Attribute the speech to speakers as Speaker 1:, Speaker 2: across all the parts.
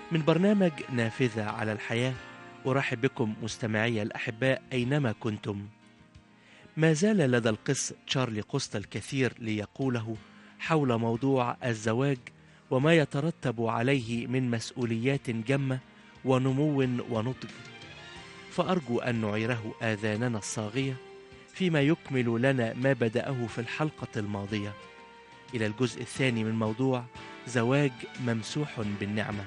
Speaker 1: من برنامج نافذة على الحياة، أرحب بكم مستمعي الأحباء أينما كنتم. ما زال لدى القس تشارلي قسط الكثير ليقوله حول موضوع الزواج وما يترتب عليه من مسؤوليات جمة ونمو ونضج، فأرجو أن نعيره آذاننا الصاغية فيما يكمل لنا ما بدأه في الحلقة الماضية إلى الجزء الثاني من موضوع زواج ممسوح بالنعمة.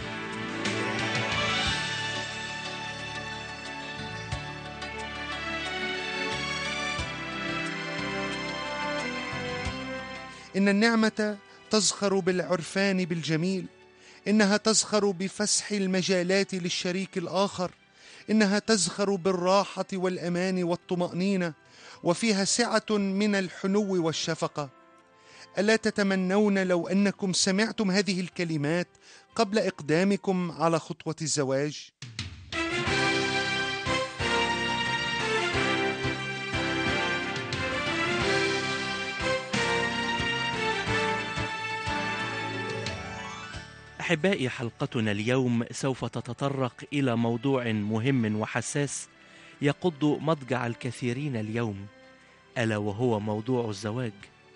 Speaker 2: إن النعمة تزخر بالعرفان بالجميل، إنها تزخر بفسح المجالات للشريك الآخر، إنها تزخر بالراحة والأمان والطمأنينة، وفيها سعة من الحنو والشفقة. ألا تتمنون لو أنكم سمعتم هذه الكلمات قبل إقدامكم على خطوة الزواج؟
Speaker 1: أحبائي، حلقتنا اليوم سوف تتطرق إلى موضوع مهم وحساس يقض مضجع الكثيرين اليوم، ألا وهو موضوع الزواج.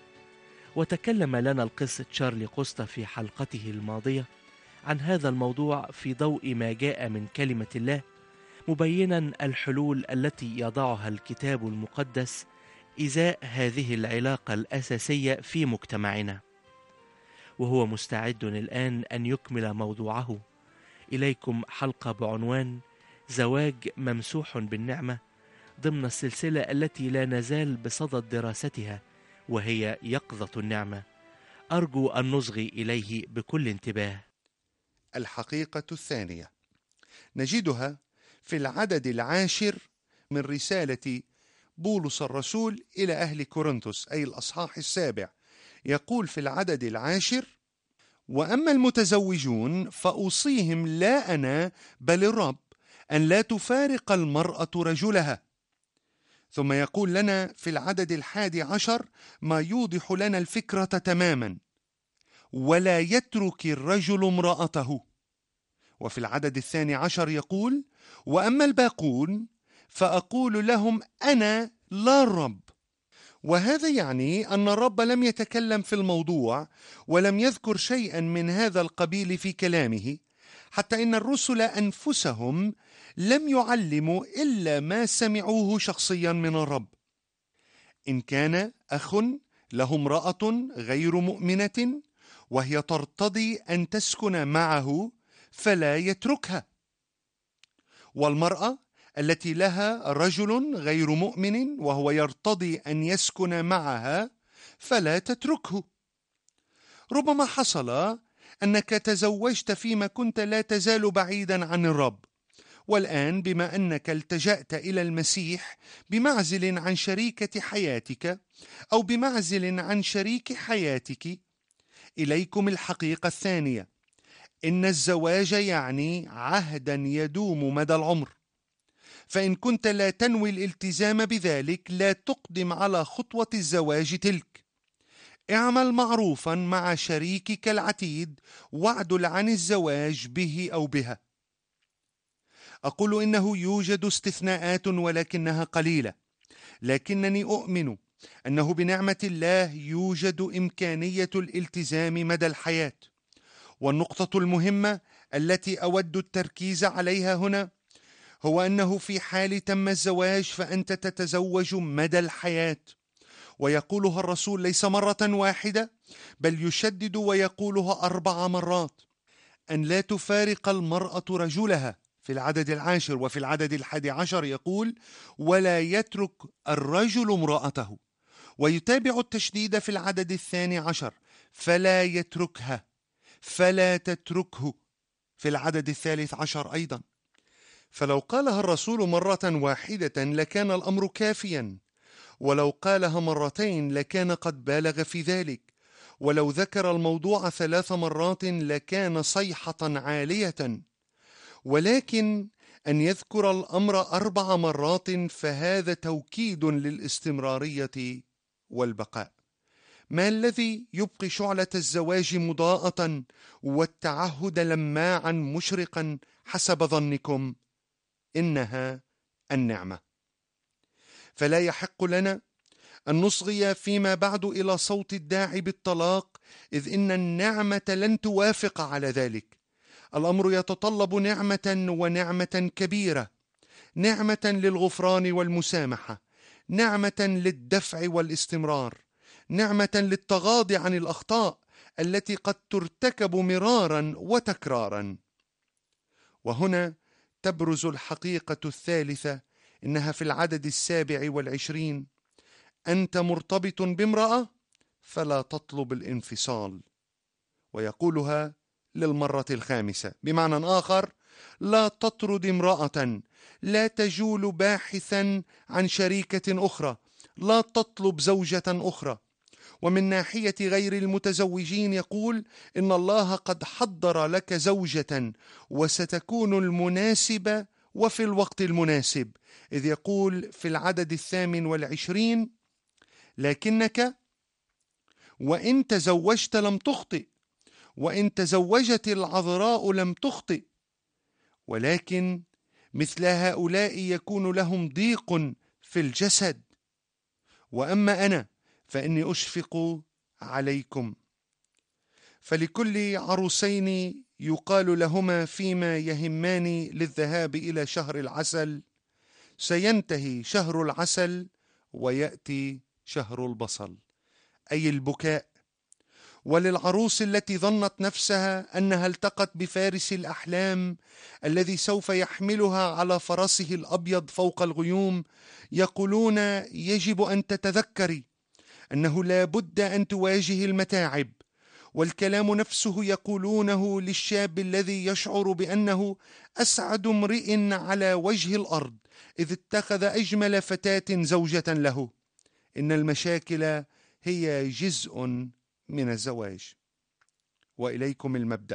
Speaker 1: وتكلم لنا القس تشارلي قسط في حلقته الماضية عن هذا الموضوع في ضوء ما جاء من كلمة الله، مبينا الحلول التي يضعها الكتاب المقدس إزاء هذه العلاقة الأساسية في مجتمعنا. وهو مستعد الآن أن يكمل موضوعه. إليكم حلقة بعنوان زواج ممسوح بالنعمة، ضمن السلسلة التي لا نزال بصدد دراستها، وهي يقظة النعمة. أرجو أن نصغي إليه بكل انتباه.
Speaker 2: الحقيقة الثانية نجدها في العدد 10 من رسالة بولس الرسول إلى أهل كورنثوس، أي الأصحاح 7. يقول في العدد 10: وأما المتزوجون فأوصيهم لا أنا بل الرب أن لا تفارق المرأة رجلها. ثم يقول لنا في العدد 11 ما يوضح لنا الفكرة تماما: ولا يترك الرجل امرأته. وفي العدد 12 يقول: وأما الباقون فأقول لهم أنا لا الرب. وهذا يعني أن الرب لم يتكلم في الموضوع ولم يذكر شيئا من هذا القبيل في كلامه، حتى إن الرسل أنفسهم لم يعلموا إلا ما سمعوه شخصيا من الرب. إن كان أخ له امرأة غير مؤمنة وهي ترتضي أن تسكن معه فلا يتركها، والمرأة التي لها رجل غير مؤمن وهو يرتضي أن يسكن معها فلا تتركه. ربما حصل أنك تزوجت فيما كنت لا تزال بعيدا عن الرب، والآن بما أنك التجأت إلى المسيح بمعزل عن شريكة حياتك أو بمعزل عن شريك حياتك، إليكم الحقيقة الثانية: إن الزواج يعني عهدا يدوم مدى العمر. فإن كنت لا تنوي الالتزام بذلك لا تقدم على خطوة الزواج تلك. اعمل معروفا مع شريكك العتيد واعدل عن الزواج به أو بها. أقول إنه يوجد استثناءات ولكنها قليلة، لكنني أؤمن أنه بنعمة الله يوجد إمكانية الالتزام مدى الحياة. والنقطة المهمة التي أود التركيز عليها هنا هو أنه في حال تم الزواج فأنت تتزوج مدى الحياة. ويقولها الرسول ليس مرة واحدة، بل يشدد ويقولها 4 مرات: أن لا تفارق المرأة رجلها في العدد 10، وفي العدد 11 يقول: ولا يترك الرجل امرأته. ويتابع التشديد في العدد 12: فلا يتركها، فلا تتركه، في العدد 13 أيضا. فلو قالها الرسول مرة واحدة لكان الأمر كافيا، ولو قالها مرتين لكان قد بالغ في ذلك، ولو ذكر الموضوع 3 مرات لكان صيحة عالية، ولكن أن يذكر الأمر 4 مرات فهذا توكيد للاستمرارية والبقاء. ما الذي يبقي شعلة الزواج مضاءة والتعهد لماعا مشرقا حسب ظنكم؟ إنها النعمة. فلا يحق لنا أن نصغي فيما بعد إلى صوت الداعي بالطلاق، إذ إن النعمة لن توافق على ذلك. الأمر يتطلب نعمة، ونعمة كبيرة، نعمة للغفران والمسامحة، نعمة للدفع والاستمرار، نعمة للتغاضي عن الأخطاء التي قد ترتكب مرارا وتكرارا. وهنا تبرز الحقيقة الثالثة، إنها في العدد 27: أنت مرتبط بامرأة فلا تطلب الانفصال. ويقولها للمرة الخامسة، بمعنى آخر: لا تطرد امرأة، لا تجول باحثا عن شريكة أخرى، لا تطلب زوجة أخرى. ومن ناحية غير المتزوجين يقول: إن الله قد حضر لك زوجة وستكون المناسبة وفي الوقت المناسب، إذ يقول في العدد 28: لكنك وإن تزوجت لم تخطئ، وإن تزوجت العذراء لم تخطئ، ولكن مثل هؤلاء يكون لهم ضيق في الجسد، وأما أنا فإني أشفق عليكم. فلكل عروسين يقال لهما فيما يهمان للذهاب إلى شهر العسل: سينتهي شهر العسل ويأتي شهر البصل، أي البكاء. وللعروس التي ظنت نفسها أنها التقت بفارس الأحلام الذي سوف يحملها على فرسه الأبيض فوق الغيوم، يقولون: يجب أن تتذكري أنه لا بد أن تواجه المتاعب. والكلام نفسه يقولونه للشاب الذي يشعر بأنه أسعد امرئ على وجه الأرض إذ اتخذ أجمل فتاة زوجة له. إن المشاكل هي جزء من الزواج. وإليكم المبدأ: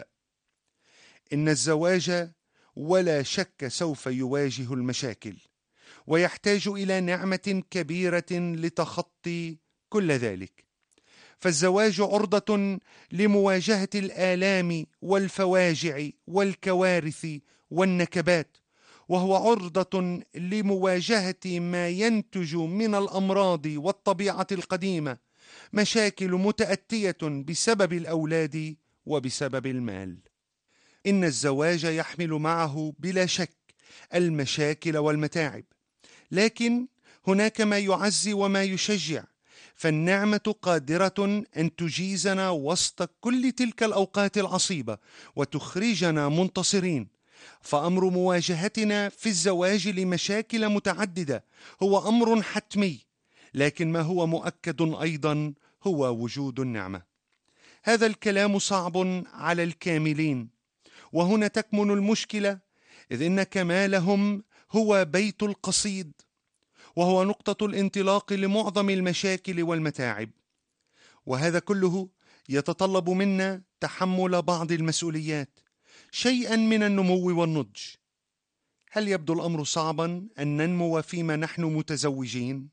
Speaker 2: إن الزواج ولا شك سوف يواجه المشاكل، ويحتاج إلى نعمة كبيرة لتخطي كل ذلك. فالزواج عرضة لمواجهة الآلام والفواجع والكوارث والنكبات، وهو عرضة لمواجهة ما ينتج من الأمراض والطبيعة القديمة، مشاكل متأتية بسبب الأولاد وبسبب المال. إن الزواج يحمل معه بلا شك المشاكل والمتاعب، لكن هناك ما يعزي وما يشجع. فالنعمة قادرة أن تجيزنا وسط كل تلك الأوقات العصيبة وتخرجنا منتصرين. فأمر مواجهتنا في الزواج لمشاكل متعددة هو أمر حتمي، لكن ما هو مؤكد أيضا هو وجود النعمة. هذا الكلام صعب على الكاملين، وهنا تكمن المشكلة، إذ إن كمالهم هو بيت القصيد، وهو نقطة الانطلاق لمعظم المشاكل والمتاعب. وهذا كله يتطلب منا تحمل بعض المسؤوليات، شيئا من النمو والنضج. هل يبدو الأمر صعبا أن ننمو فيما نحن متزوجين؟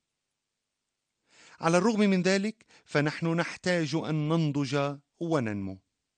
Speaker 2: على الرغم من ذلك فنحن نحتاج أن ننضج وننمو.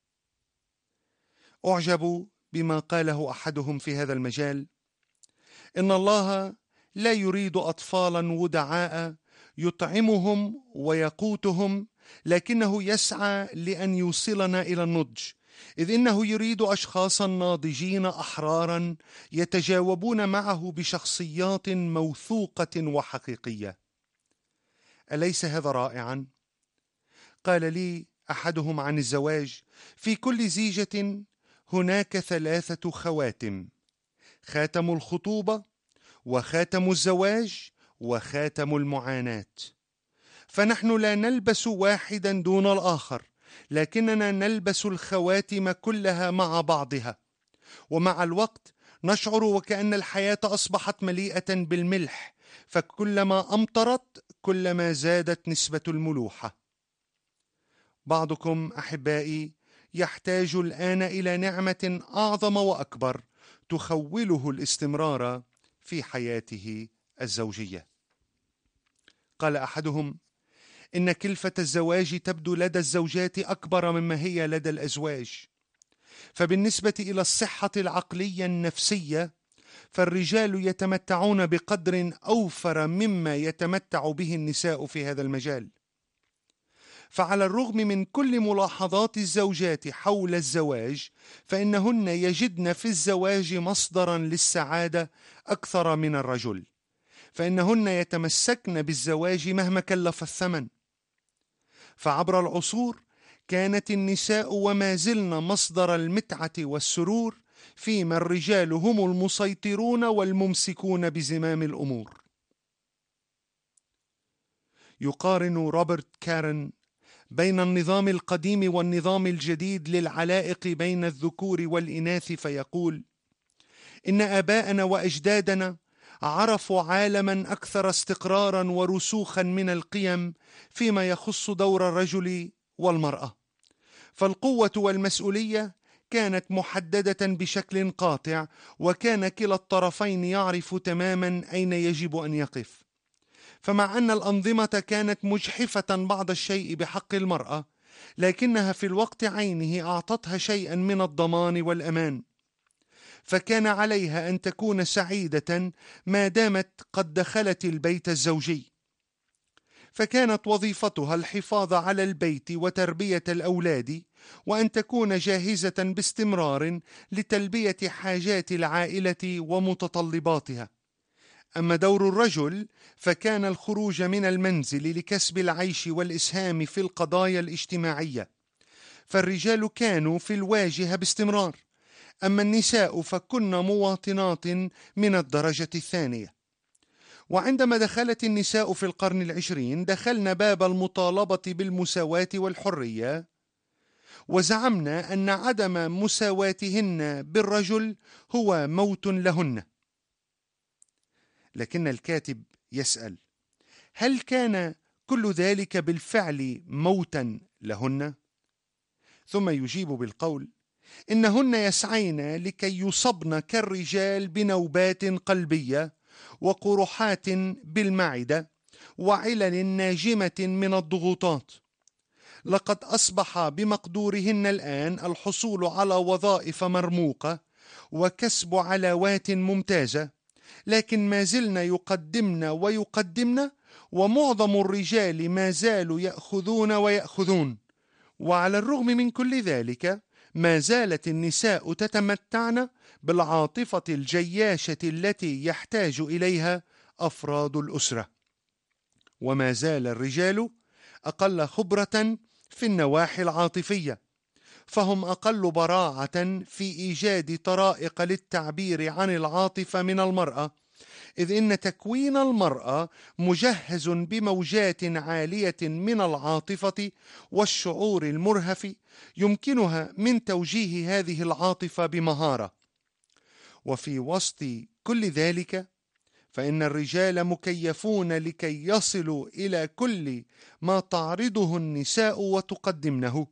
Speaker 2: أعجب بما قاله أحدهم في هذا المجال: إن الله لا يريد أطفالا ودعاء يطعمهم ويقوتهم، لكنه يسعى لأن يوصلنا إلى النضج، إذ إنه يريد أشخاصا ناضجين أحرارا يتجاوبون معه بشخصيات موثوقة وحقيقية. أليس هذا رائعا؟ قال لي أحدهم عن الزواج: في كل زيجة هناك 3 خواتم: خاتم الخطوبة، وخاتم الزواج، وخاتم المعاناة. فنحن لا نلبس واحدا دون الآخر، لكننا نلبس الخواتم كلها مع بعضها. ومع الوقت نشعر وكأن الحياة أصبحت مليئة بالملح، فكلما أمطرت كلما زادت نسبة الملوحة. بعضكم أحبائي يحتاج الآن إلى نعمة أعظم وأكبر تخوله الاستمرار في حياته الزوجية. قال أحدهم: إن كلفة الزواج تبدو لدى الزوجات أكبر مما هي لدى الأزواج. فبالنسبة إلى الصحة العقلية النفسية، فالرجال يتمتعون بقدر أوفر مما يتمتع به النساء في هذا المجال. فعلى الرغم من كل ملاحظات الزوجات حول الزواج، فإنهن يجدن في الزواج مصدرا للسعادة أكثر من الرجل، فإنهن يتمسكن بالزواج مهما كلف الثمن. فعبر العصور كانت النساء وما زلن مصدر المتعة والسرور، فيما الرجال هم المسيطرون والممسكون بزمام الأمور. يقارن روبرت كارن بين النظام القديم والنظام الجديد للعلائق بين الذكور والإناث فيقول: إن آباءنا وأجدادنا عرفوا عالما أكثر استقرارا ورسوخا من القيم فيما يخص دور الرجل والمرأة، فالقوة والمسؤولية كانت محددة بشكل قاطع، وكان كلا الطرفين يعرف تماما أين يجب أن يقف. فمع أن الأنظمة كانت مجحفة بعض الشيء بحق المرأة، لكنها في الوقت عينه أعطتها شيئا من الضمان والأمان، فكان عليها أن تكون سعيدة ما دامت قد دخلت البيت الزوجي. فكانت وظيفتها الحفاظ على البيت وتربية الأولاد، وأن تكون جاهزة باستمرار لتلبية حاجات العائلة ومتطلباتها. أما دور الرجل فكان الخروج من المنزل لكسب العيش والإسهام في القضايا الاجتماعية، فالرجال كانوا في الواجهة باستمرار، أما النساء فكن مواطنات من الدرجة الثانية. وعندما دخلت النساء في القرن العشرين، دخلن باب المطالبة بالمساواة والحرية، وزعمنا أن عدم مساواتهن بالرجل هو موت لهن. لكن الكاتب يسأل: هل كان كل ذلك بالفعل موتا لهن؟ ثم يجيب بالقول: إنهن يسعين لكي يصبن كالرجال بنوبات قلبية وقرحات بالمعدة وعلل ناجمة من الضغوطات. لقد أصبح بمقدورهن الآن الحصول على وظائف مرموقة وكسب علاوات ممتازة، لكن ما زلن يقدمن ويقدمن، ومعظم الرجال ما زالوا يأخذون ويأخذون. وعلى الرغم من كل ذلك، ما زالت النساء تتمتعن بالعاطفة الجياشة التي يحتاج إليها أفراد الأسرة، وما زال الرجال أقل خبرة في النواحي العاطفية، فهم أقل براعة في إيجاد طرائق للتعبير عن العاطفة من المرأة، إذ إن تكوين المرأة مجهز بموجات عالية من العاطفة والشعور المرهف، يمكنها من توجيه هذه العاطفة بمهارة. وفي وسط كل ذلك، فإن الرجال مكيفون لكي يصلوا إلى كل ما تعرضه النساء وتقدمنه،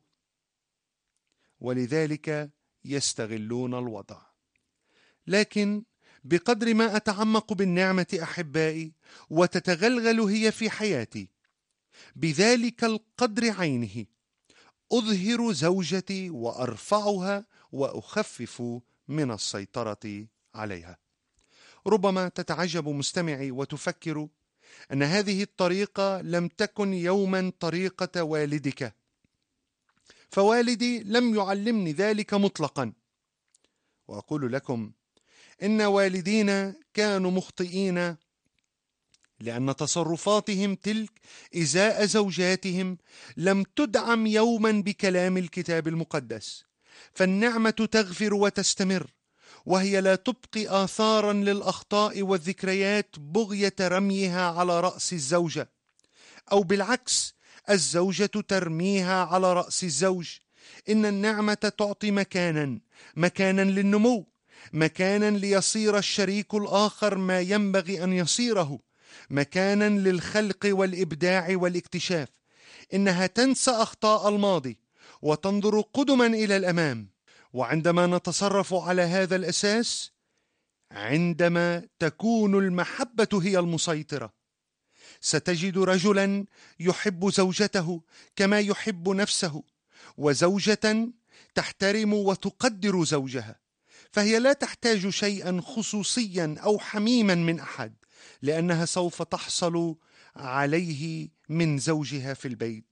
Speaker 2: ولذلك يستغلون الوضع. لكن بقدر ما أتعمق بالنعمة أحبائي وتتغلغل هي في حياتي، بذلك القدر عينه أظهر زوجتي وأرفعها وأخفف من السيطرة عليها. ربما تتعجب مستمعي وتفكر أن هذه الطريقة لم تكن يوما طريقة والدك، فوالدي لم يعلمني ذلك مطلقا. وأقول لكم إن والدينا كانوا مخطئين، لأن تصرفاتهم تلك إزاء زوجاتهم لم تدعم يوما بكلام الكتاب المقدس. فالنعمة تغفر وتستمر، وهي لا تبقي آثارا للأخطاء والذكريات بغية رميها على رأس الزوجة، أو بالعكس الزوجة ترميها على رأس الزوج. إن النعمة تعطي مكانا للنمو، مكانا ليصير الشريك الآخر ما ينبغي أن يصيره، مكانا للخلق والإبداع والاكتشاف. إنها تنسى أخطاء الماضي وتنظر قدما إلى الأمام. وعندما نتصرف على هذا الأساس، عندما تكون المحبة هي المسيطرة، ستجد رجلا يحب زوجته كما يحب نفسه، وزوجة تحترم وتقدر زوجها، فهي لا تحتاج شيئا خصوصيا أو حميما من أحد، لأنها سوف تحصل عليه من زوجها في البيت.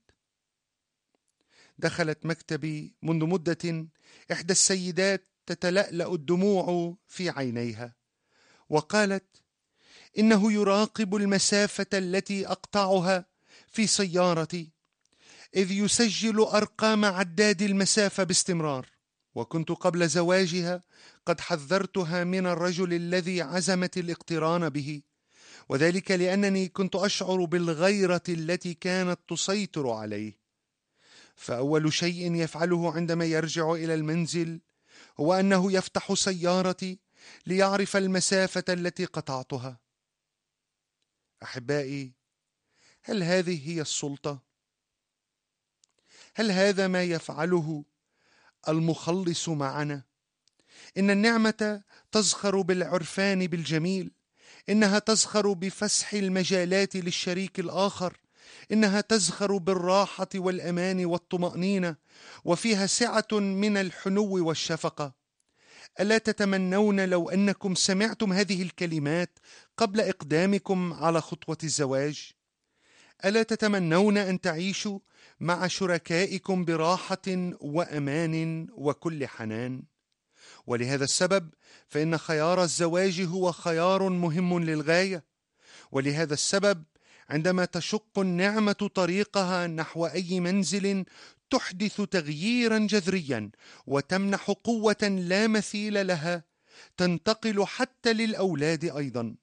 Speaker 2: دخلت مكتبي منذ مدة إحدى السيدات تتلألأ الدموع في عينيها، وقالت: إنه يراقب المسافة التي أقطعها في سيارتي، إذ يسجل أرقام عداد المسافة باستمرار. وكنت قبل زواجها قد حذرتها من الرجل الذي عزمت الاقتران به، وذلك لأنني كنت أشعر بالغيرة التي كانت تسيطر عليه. فأول شيء يفعله عندما يرجع إلى المنزل هو أنه يفتح سيارتي ليعرف المسافة التي قطعتها. أحبائي، هل هذه هي السلطة؟ هل هذا ما يفعله المخلص معنا؟ إن النعمة تزخر بالعرفان بالجميل، إنها تزخر بفسح المجالات للشريك الآخر، إنها تزخر بالراحة والأمان والطمأنينة، وفيها سعة من الحنو والشفقة. ألا تتمنون لو أنكم سمعتم هذه الكلمات قبل إقدامكم على خطوة الزواج؟ ألا تتمنون أن تعيشوا مع شركائكم براحة وأمان وكل حنان؟ ولهذا السبب فإن خيار الزواج هو خيار مهم للغاية. ولهذا السبب عندما تشق النعمة طريقها نحو أي منزل تحدث تغييرا جذريا وتمنح قوة لا مثيل لها، تنتقل حتى للأولاد أيضا.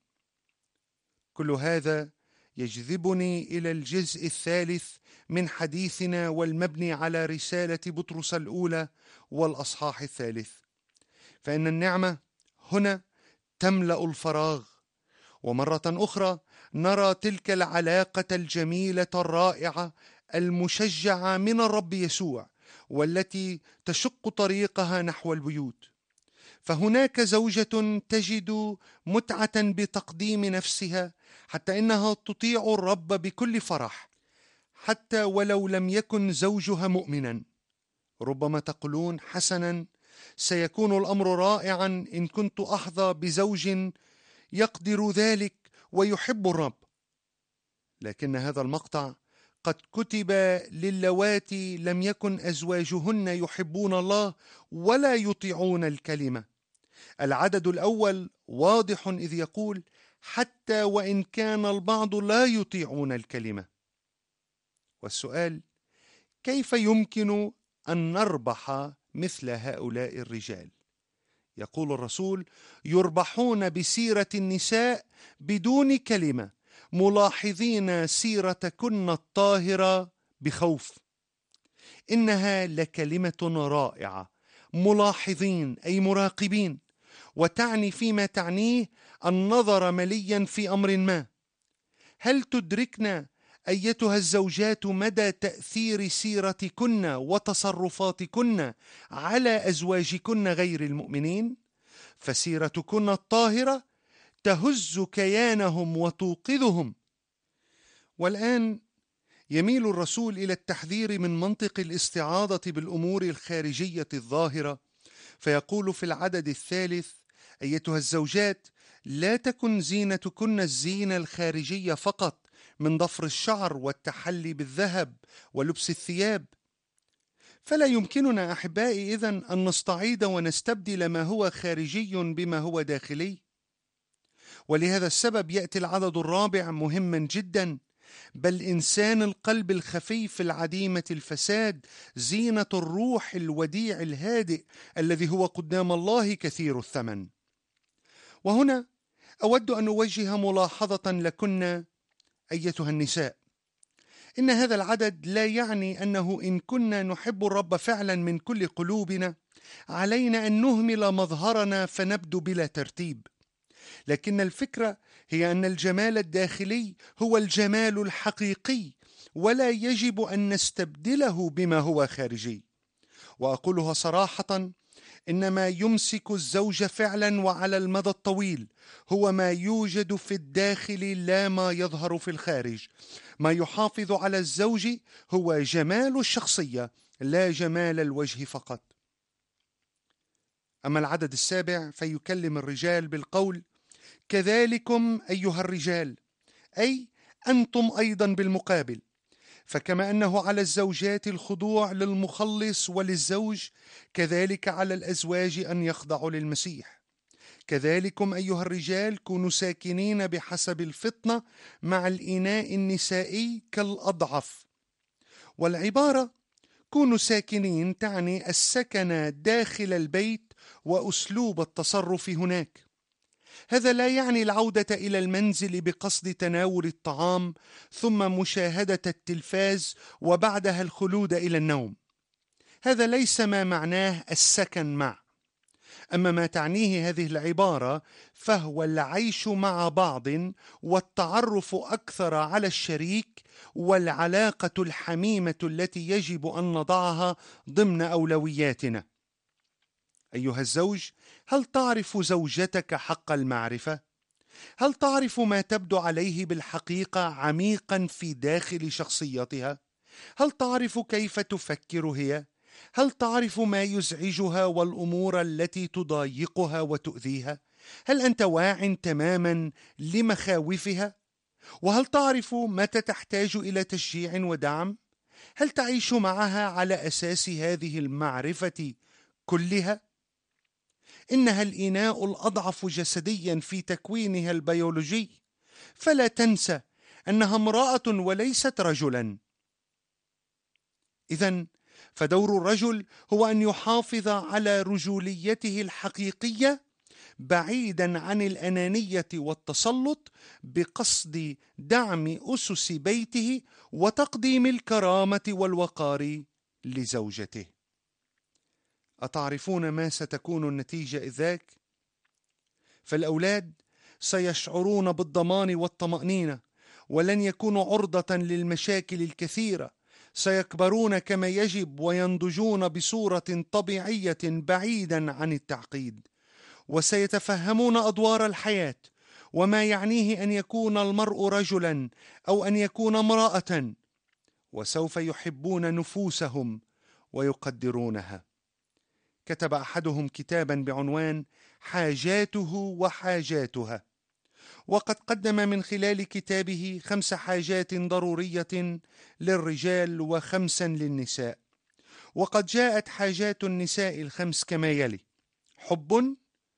Speaker 2: كل هذا يجذبني إلى الجزء الثالث من حديثنا، والمبني على رسالة بطرس الأولى والأصحاح الثالث. فإن النعمة هنا تملأ الفراغ، ومرة أخرى نرى تلك العلاقة الجميلة الرائعة المشجعة من الرب يسوع، والتي تشق طريقها نحو البيوت. فهناك زوجة تجد متعة بتقديم نفسها حتى إنها تطيع الرب بكل فرح، حتى ولو لم يكن زوجها مؤمنا. ربما تقولون: حسنا، سيكون الأمر رائعا إن كنت أحظى بزوج يقدر ذلك ويحب الرب. لكن هذا المقطع قد كتب للواتي لم يكن أزواجهن يحبون الله ولا يطيعون الكلمة. العدد الأول واضح إذ يقول: حتى وإن كان البعض لا يطيعون الكلمة. والسؤال: كيف يمكن أن نربح مثل هؤلاء الرجال؟ يقول الرسول: يربحون بسيرة النساء بدون كلمة، ملاحظين سيرتكن الطاهرة بخوف. إنها لكلمة رائعة، ملاحظين أي مراقبين، وتعني فيما تعنيه النظر مليا في أمر ما. هل تدركن أيتها الزوجات مدى تأثير سيرتكن وتصرفاتكن على أزواجكن غير المؤمنين؟ فسيرتكن الطاهرة تهز كيانهم وتوقظهم. والآن يميل الرسول إلى التحذير من منطق الاستعاضة بالأمور الخارجية الظاهرة، فيقول في العدد الثالث: أيتها الزوجات، لا تكن زينتكن الزينة الخارجية فقط من ضفر الشعر والتحلي بالذهب ولبس الثياب. فلا يمكننا أحبائي إذن أن نستعيض ونستبدل ما هو خارجي بما هو داخلي. ولهذا السبب يأتي العدد الرابع مهما جدا: بل إنسان القلب الخفيف العديمة الفساد زينة الروح الوديع الهادئ الذي هو قدام الله كثير الثمن. وهنا أود أن أوجه ملاحظة لكن أيتها النساء. إن هذا العدد لا يعني أنه إن كنا نحب الرب فعلا من كل قلوبنا علينا أن نهمل مظهرنا فنبدو بلا ترتيب، لكن الفكرة هي أن الجمال الداخلي هو الجمال الحقيقي، ولا يجب أن نستبدله بما هو خارجي. وأقولها صراحة: إنما يمسك الزوج فعلا وعلى المدى الطويل هو ما يوجد في الداخل لا ما يظهر في الخارج. ما يحافظ على الزوج هو جمال الشخصية لا جمال الوجه فقط. أما العدد السابع فيكلم الرجال بالقول: كذلكم أيها الرجال، أي أنتم أيضا بالمقابل، فكما أنه على الزوجات الخضوع للمخلص وللزوج، كذلك على الأزواج أن يخضعوا للمسيح. كذلكم أيها الرجال كونوا ساكنين بحسب الفطنة مع الإناء النسائي كالأضعف. والعبارة كونوا ساكنين تعني السكن داخل البيت وأسلوب التصرف هناك. هذا لا يعني العودة إلى المنزل بقصد تناول الطعام ثم مشاهدة التلفاز وبعدها الخلود إلى النوم. هذا ليس ما معناه السكن مع. أما ما تعنيه هذه العبارة فهو العيش مع بعض والتعرف أكثر على الشريك والعلاقة الحميمة التي يجب أن نضعها ضمن أولوياتنا. أيها الزوج، هل تعرف زوجتك حق المعرفة؟ هل تعرف ما تبدو عليه بالحقيقة عميقا في داخل شخصيتها؟ هل تعرف كيف تفكر هي؟ هل تعرف ما يزعجها والأمور التي تضايقها وتؤذيها؟ هل أنت واع تماما لمخاوفها؟ وهل تعرف متى تحتاج إلى تشجيع ودعم؟ هل تعيش معها على أساس هذه المعرفة كلها؟ إنها الإناء الأضعف جسديا في تكوينها البيولوجي، فلا تنسى أنها امرأة وليست رجلا. إذن فدور الرجل هو أن يحافظ على رجوليته الحقيقية بعيدا عن الأنانية والتسلط بقصد دعم أسس بيته وتقديم الكرامة والوقار لزوجته. أتعرفون ما ستكون النتيجة إذ ذاك؟ فالأولاد سيشعرون بالضمان والطمأنينة ولن يكونوا عرضة للمشاكل الكثيرة، سيكبرون كما يجب وينضجون بصورة طبيعية بعيدا عن التعقيد، وسيتفهمون أدوار الحياة وما يعنيه أن يكون المرء رجلا أو أن يكون امرأة، وسوف يحبون نفوسهم ويقدرونها. كتب أحدهم كتابا بعنوان حاجاته وحاجاتها، وقد قدم من خلال كتابه 5 حاجات ضرورية للرجال و5 للنساء. وقد جاءت حاجات النساء ال5 كما يلي: حب،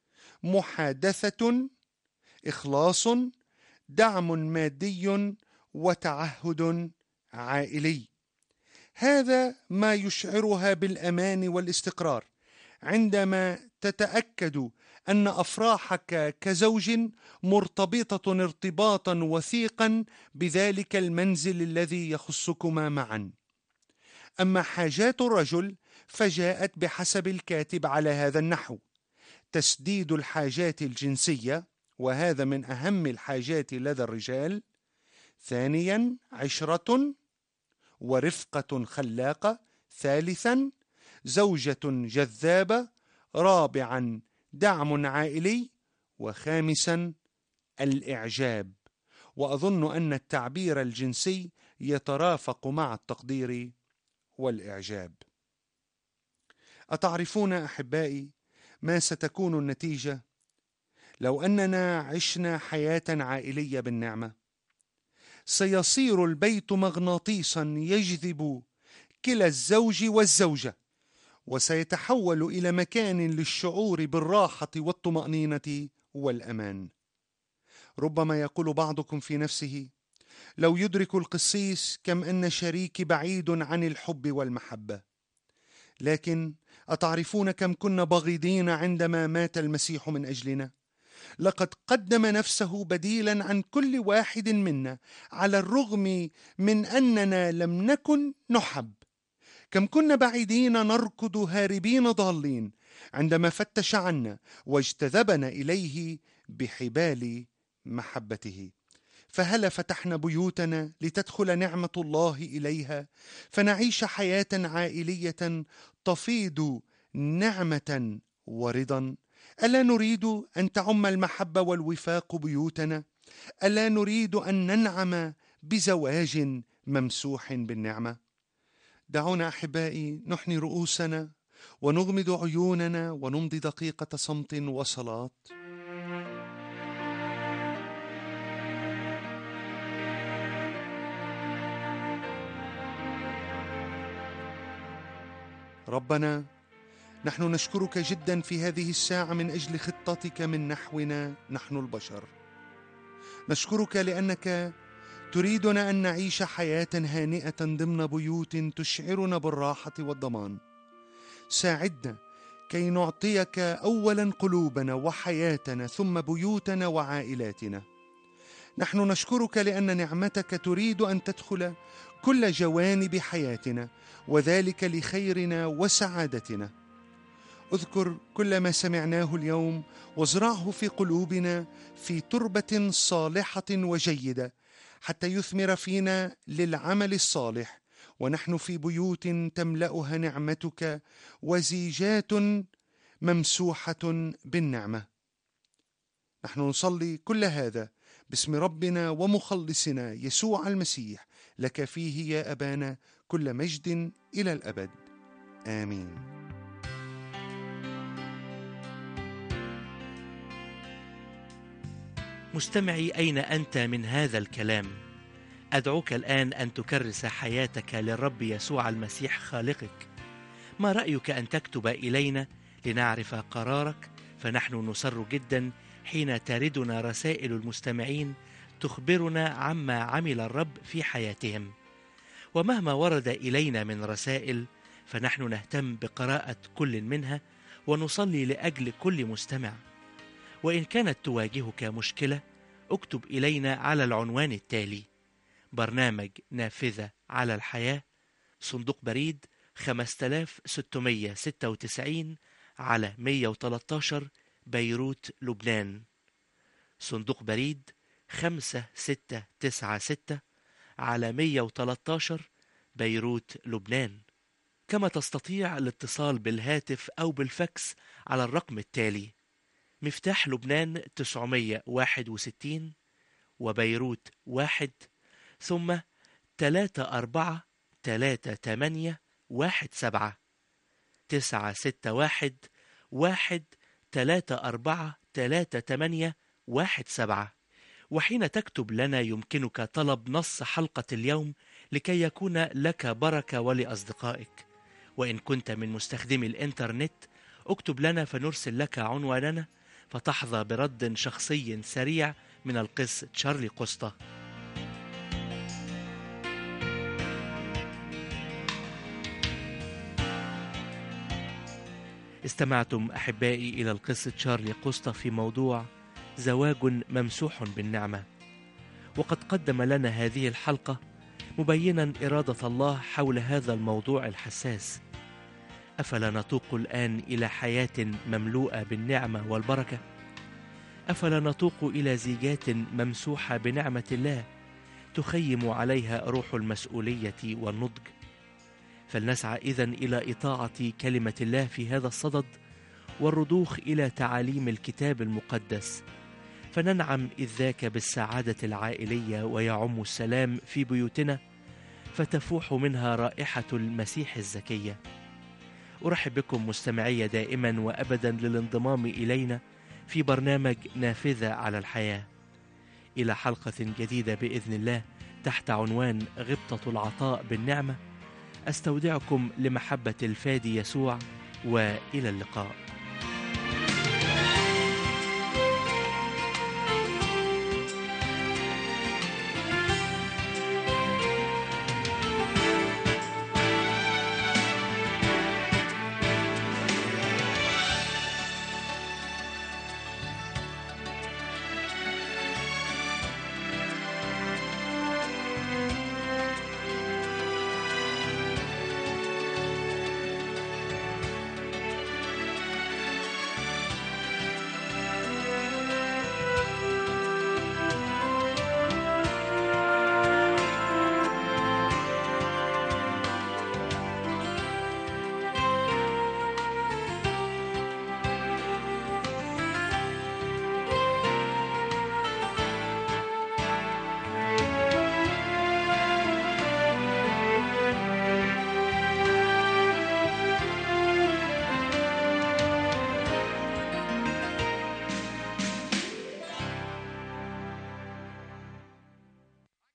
Speaker 2: محادثة، إخلاص، دعم مادي، وتعهد عائلي. هذا ما يشعرها بالأمان والاستقرار عندما تتأكد أن أفراحك كزوج مرتبطة ارتباطا وثيقا بذلك المنزل الذي يخصكما معا. أما حاجات الرجل فجاءت بحسب الكاتب على هذا النحو: تسديد الحاجات الجنسية، وهذا من أهم الحاجات لدى الرجال. ثانيا، عشرة ورفقة خلاقة. ثالثا، زوجة جذابة. رابعا، دعم عائلي. وخامسا، الإعجاب. وأظن أن التعبير الجنسي يترافق مع التقدير والإعجاب. أتعرفون أحبائي ما ستكون النتيجة لو أننا عشنا حياة عائلية بالنعمة؟ سيصير البيت مغناطيسا يجذب كلا الزوج والزوجة، وسيتحول إلى مكان للشعور بالراحة والطمأنينة والأمان. ربما يقول بعضكم في نفسه: لو يدرك القسيس كم أن شريكي بعيد عن الحب والمحبة. لكن أتعرفون كم كنا بغيضين عندما مات المسيح من أجلنا؟ لقد قدم نفسه بديلا عن كل واحد منا على الرغم من أننا لم نكن نحب. كم كنا بعيدين نركض هاربين ضالين عندما فتش عنا واجتذبنا إليه بحبال محبته. فهلا فتحنا بيوتنا لتدخل نعمة الله إليها، فنعيش حياة عائلية تفيض نعمة ورضا. ألا نريد أن تعم المحبة والوفاق بيوتنا؟ ألا نريد أن ننعم بزواج ممسوح بالنعمة؟ دعونا أحبائي نحني رؤوسنا ونغمض عيوننا ونمضي دقيقة صمت وصلاة. ربنا، نحن نشكرك جدا في هذه الساعة من أجل خطتك من نحونا نحن البشر. نشكرك لأنك تريدنا أن نعيش حياة هانئة ضمن بيوت تشعرنا بالراحة والضمان. ساعدنا كي نعطيك أولا قلوبنا وحياتنا ثم بيوتنا وعائلاتنا. نحن نشكرك لأن نعمتك تريد أن تدخل كل جوانب حياتنا، وذلك لخيرنا وسعادتنا. اذكر كل ما سمعناه اليوم وازرعه في قلوبنا في تربة صالحة وجيدة حتى يثمر فينا للعمل الصالح، ونحن في بيوت تملأها نعمتك وزيجات ممسوحة بالنعمة. نحن نصلي كل هذا باسم ربنا ومخلصنا يسوع المسيح، لك فيه يا أبانا كل مجد إلى الأبد. آمين.
Speaker 1: مستمعي، أين أنت من هذا الكلام؟ أدعوك الآن أن تكرس حياتك للرب يسوع المسيح خالقك. ما رأيك أن تكتب إلينا لنعرف قرارك؟ فنحن نسر جدا حين تردنا رسائل المستمعين تخبرنا عما عمل الرب في حياتهم. ومهما ورد إلينا من رسائل فنحن نهتم بقراءة كل منها ونصلي لأجل كل مستمع. وإن كانت تواجهك مشكلة اكتب إلينا على العنوان التالي: برنامج نافذة على الحياة، صندوق بريد 5696 على 113 بيروت لبنان. صندوق بريد 5696 على 113 بيروت لبنان. كما تستطيع الاتصال بالهاتف أو بالفاكس على الرقم التالي: مفتاح لبنان 961 وبيروت 1، ثم 343817 961 1343817. وحين تكتب لنا يمكنك طلب نص حلقة اليوم لكي يكون لك بركة ولأصدقائك. وإن كنت من مستخدمي الإنترنت اكتب لنا فنرسل لك عنواننا فتحظى برد شخصي سريع من القس تشارلي قسطة. استمعتم أحبائي إلى القس تشارلي قسطة في موضوع زواج ممسوح بالنعمة، وقد قدم لنا هذه الحلقة مبينا إرادة الله حول هذا الموضوع الحساس. أفلا نتوق الآن إلى حياة مملوءة بالنعمة والبركة؟ أفلا نتوق إلى زيجات ممسوحة بنعمة الله تخيم عليها روح المسؤولية والنضج؟ فلنسعى إذن إلى إطاعة كلمة الله في هذا الصدد والرضوخ إلى تعاليم الكتاب المقدس، فننعم إذ ذاك بالسعادة العائلية ويعم السلام في بيوتنا، فتفوح منها رائحة المسيح الزكية. أرحب بكم مستمعي دائما وأبدا للانضمام إلينا في برنامج نافذة على الحياة، إلى حلقة جديدة بإذن الله تحت عنوان غبطة العطاء بالنعمة. أستودعكم لمحبة الفادي يسوع، وإلى اللقاء.